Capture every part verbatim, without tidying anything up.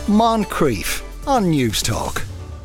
Moncrief on News Talk.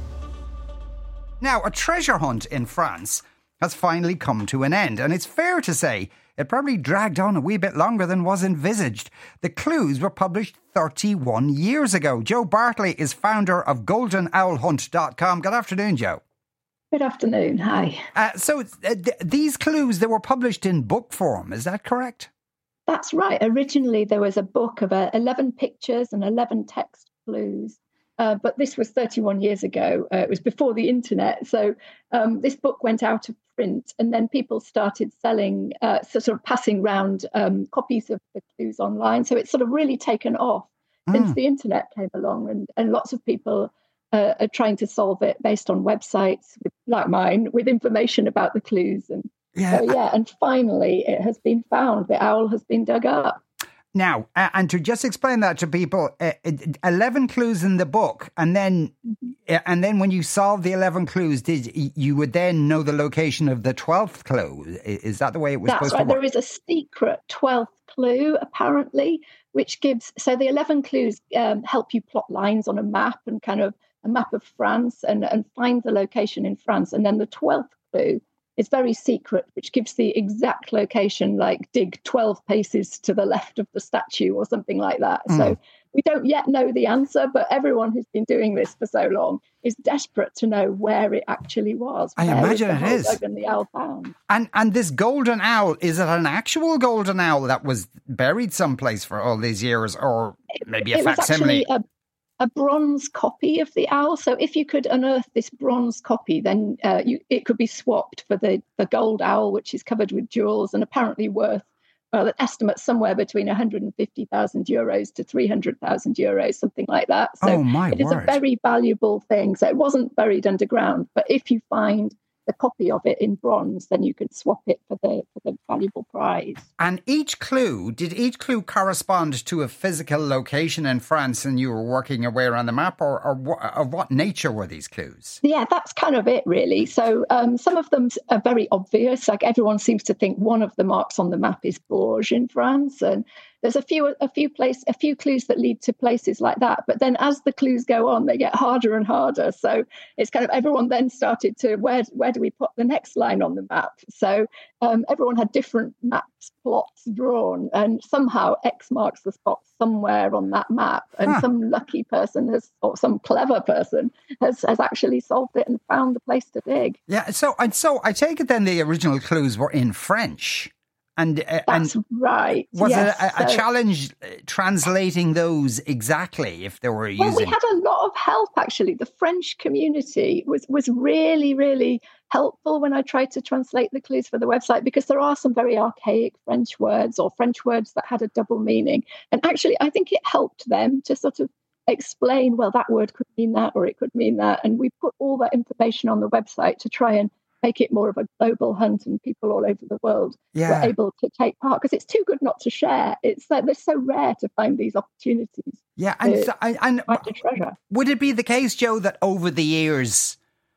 Now, a treasure hunt in France has finally come to an end, and it's fair to say it probably dragged on a wee bit longer than was envisaged. The clues were published thirty-one years ago. Joe Bartley is founder of golden owl hunt dot com. Good afternoon, Joe. Good afternoon. Hi. Uh, so uh, th- these clues, they were published in book form, is that correct? That's right. Originally, there was a book of uh, eleven pictures and eleven text clues. Uh, but this was thirty-one years ago. Uh, it was before the internet. So um, this book went out of print, and then people started selling, uh, so sort of passing round um, copies of the clues online. So it's sort of really taken off mm. since the internet came along, and, and lots of people uh, are trying to solve it based on websites with, like mine, with information about the clues. And yeah. So, yeah, and finally it has been found. The owl has been dug up. Now, uh, and to just explain that to people, uh, eleven clues in the book, and then uh, and then when you solved the eleven clues, did you would then know the location of the twelfth clue? Is that the way it was That's supposed right. to work? There is a secret twelfth clue, apparently, which gives... So the eleven clues um, help you plot lines on a map and kind of a map of France and, and find the location in France. And then the twelfth clue is very secret, which gives the exact location, like dig twelve paces to the left of the statue or something like that. Mm. So we don't yet know the answer, but everyone who's been doing this for so long is desperate to know where it actually was. I imagine it is. And the owl found. And, and this golden owl, is it an actual golden owl that was buried someplace for all these years, or maybe a it facsimile? Was actually a- a bronze copy of the owl. So if you could unearth this bronze copy, then uh, you, it could be swapped for the, the gold owl, which is covered with jewels and apparently worth, well, an estimate somewhere between one hundred fifty thousand euros to three hundred thousand euros, something like that. So oh my it is word. a very valuable thing. So it wasn't buried underground, but if you find a copy of it in bronze, then you could swap it for the for the valuable prize. And each clue, did each clue correspond to a physical location in France, and you were working your way around the map, or, or, what, of what nature were these clues? Yeah, that's kind of it, really. So um, some of them are very obvious. Like everyone seems to think one of the marks on the map is Bourges in France, and there's a few a few place a few clues that lead to places like that. But then as the clues go on, they get harder and harder. So it's kind of everyone then started to where where do we put the next line on the map? So um, everyone had different maps, plots drawn, and somehow X marks the spot somewhere on that map. And huh. some lucky person has, or some clever person has has actually solved it and found the place to dig. Yeah. So and so I take it then the original clues were in French. And, uh, That's and right. Was yes. it a, a so, challenge translating those exactly if they were using? Well, we had a lot of help, actually. The French community was, was really, really helpful when I tried to translate the clues for the website, because there are some very archaic French words or French words that had a double meaning. And actually, I think it helped them to sort of explain, well, that word could mean that or it could mean that. And we put all that information on the website to try and make it more of a global hunt, and people all over the world yeah. were able to take part, because it's too good not to share. It's like they're so rare to find these opportunities. Yeah, and, so, and, and find a treasure. Would it be the case, Joe, that over the years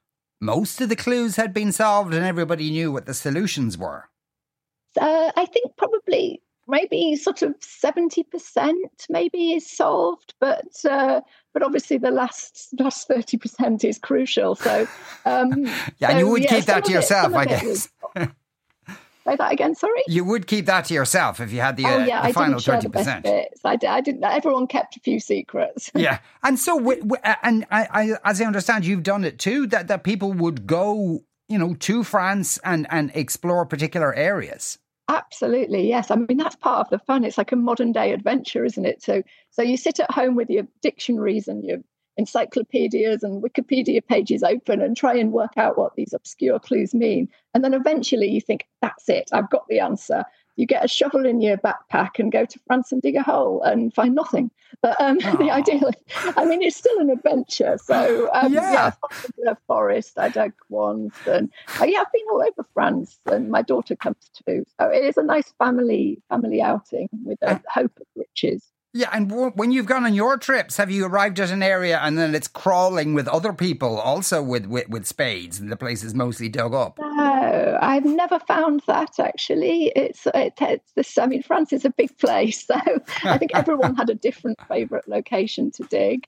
most of the clues had been solved and everybody knew what the solutions were? Uh, I think probably maybe sort of seventy percent maybe is solved, but uh, but obviously the last last thirty percent is crucial. So um, yeah, so, and you would yeah, keep that to it, yourself, I guess. Was, say that again, sorry? You would keep that to yourself if you had the, uh, oh, yeah, the I final didn't share thirty percent. The best bits. I, did, I didn't. Everyone kept a few secrets. Yeah, and so w- w- and I, I, as I understand, you've done it too. That that people would go, you know, to France and and explore particular areas. Absolutely, yes. I mean, that's part of the fun. It's like a modern day adventure, isn't it? So, so you sit at home with your dictionaries and your encyclopedias and Wikipedia pages open and try and work out what these obscure clues mean. And then eventually you think, that's it, I've got the answer. You get a shovel in your backpack and go to France and dig a hole and find nothing. But um, the idea, I mean, it's still an adventure. So um, yeah, yeah a forest, I dug once, and uh, yeah, I've been all over France, and my daughter comes too. So it is a nice family family outing with a hope of riches. Yeah, and w- when you've gone on your trips, have you arrived at an area and then it's crawling with other people, also with, with, with spades, and the place is mostly dug up? No, I've never found that, actually. It's, it, it's this, I mean, France is a big place, so I think everyone had a different favourite location to dig.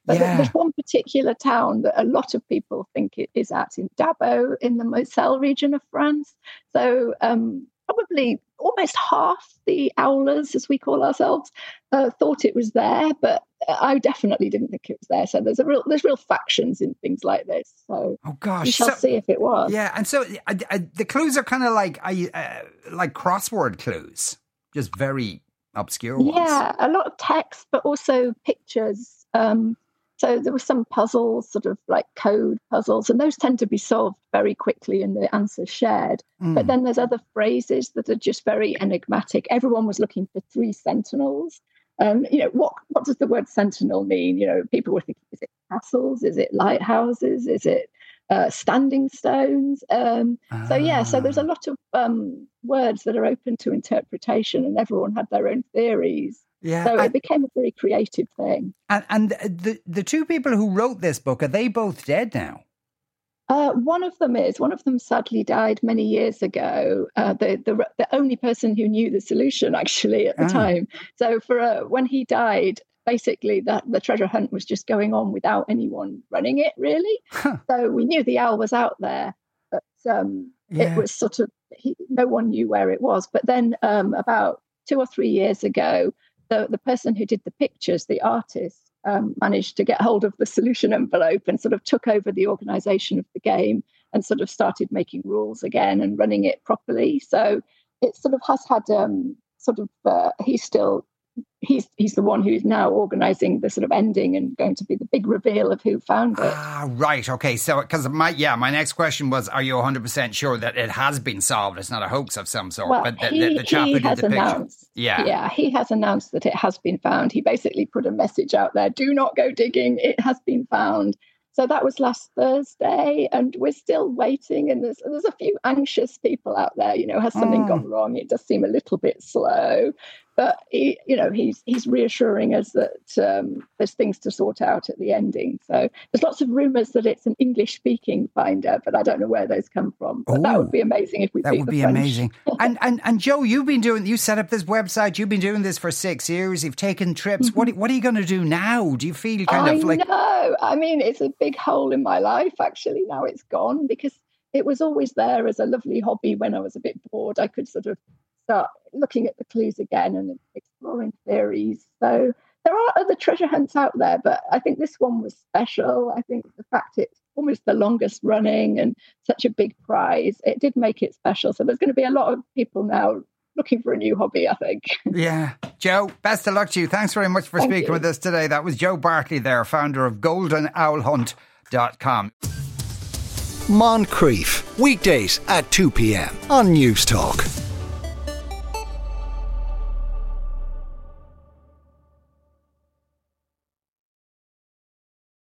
But Yeah. there's one particular town that a lot of people think it is at in Dabo in the Moselle region of France. So um, probably almost half the owlers, as we call ourselves, uh, thought it was there, but I definitely didn't think it was there. So there's a real there's real factions in things like this. So oh gosh, we shall so, see if it was. Yeah, and so uh, uh, the clues are kind of like uh, like crossword clues, just very obscure ones. Yeah, a lot of text, but also pictures. Um, so there were some puzzles, sort of like code puzzles, and those tend to be solved very quickly and the answers shared. Mm. But then there's other phrases that are just very enigmatic. Everyone was looking for three sentinels. Um, you know, what what does the word sentinel mean? You know, people were thinking, is it castles? Is it lighthouses? Is it uh, standing stones? Um, ah. So, yeah, so there's a lot of um, words that are open to interpretation, and everyone had their own theories. Yeah, so it and, became a very creative thing. And, and the, the two people who wrote this book, are they both dead now? Uh, one of them is. One of them sadly died many years ago. Uh, the, the the only person who knew the solution, actually, at the ah. time. So for uh, when he died, basically that the treasure hunt was just going on without anyone running it, really. Huh. So we knew the owl was out there, but um, yeah. it was sort of, he, no one knew where it was. But then um, about two or three years ago, the, the person who did the pictures, the artist, Um, managed to get hold of the solution envelope and sort of took over the organisation of the game and sort of started making rules again and running it properly. So it sort of has had um, sort of uh, he's still he's he's the one who's now organising the sort of ending and going to be the big reveal of who found it. Ah, right. Okay. So because my yeah, my next question was, are you one hundred percent sure that it has been solved? It's not a hoax of some sort. Well, but the, he, the, the chap he who did has the picture. announced. Yeah. Yeah, he has announced that it has been found. He basically put a message out there, do not go digging, it has been found. So that was last Thursday, and we're still waiting. And there's there's a few anxious people out there. You know, has something mm. gone wrong? It does seem a little bit slow, but he, you know, he's he's reassuring us that um, there's things to sort out at the ending. So there's lots of rumours that it's an English-speaking finder, but I don't know where those come from. But Ooh, that would be amazing if we. That beat would the be French. amazing. and and and Joe, you've been doing. You set up this website. You've been doing this for six years. You've taken trips. Mm-hmm. What what are you going to do now? Do you feel kind I of like? No, I mean it's a big hole in my life. Actually, now it's gone because it was always there as a lovely hobby. When I was a bit bored, I could sort of start looking at the clues again and exploring theories. So there are other treasure hunts out there, but I think this one was special. I think the fact it's almost the longest running and such a big prize, it did make it special. So there's going to be a lot of people now looking for a new hobby, I think. Yeah. Joe, best of luck to you. Thanks very much for Thank speaking you. with us today. That was Joe Bartley there, founder of golden owl hunt dot com. Moncrief, weekdays at two p.m. on News Talk.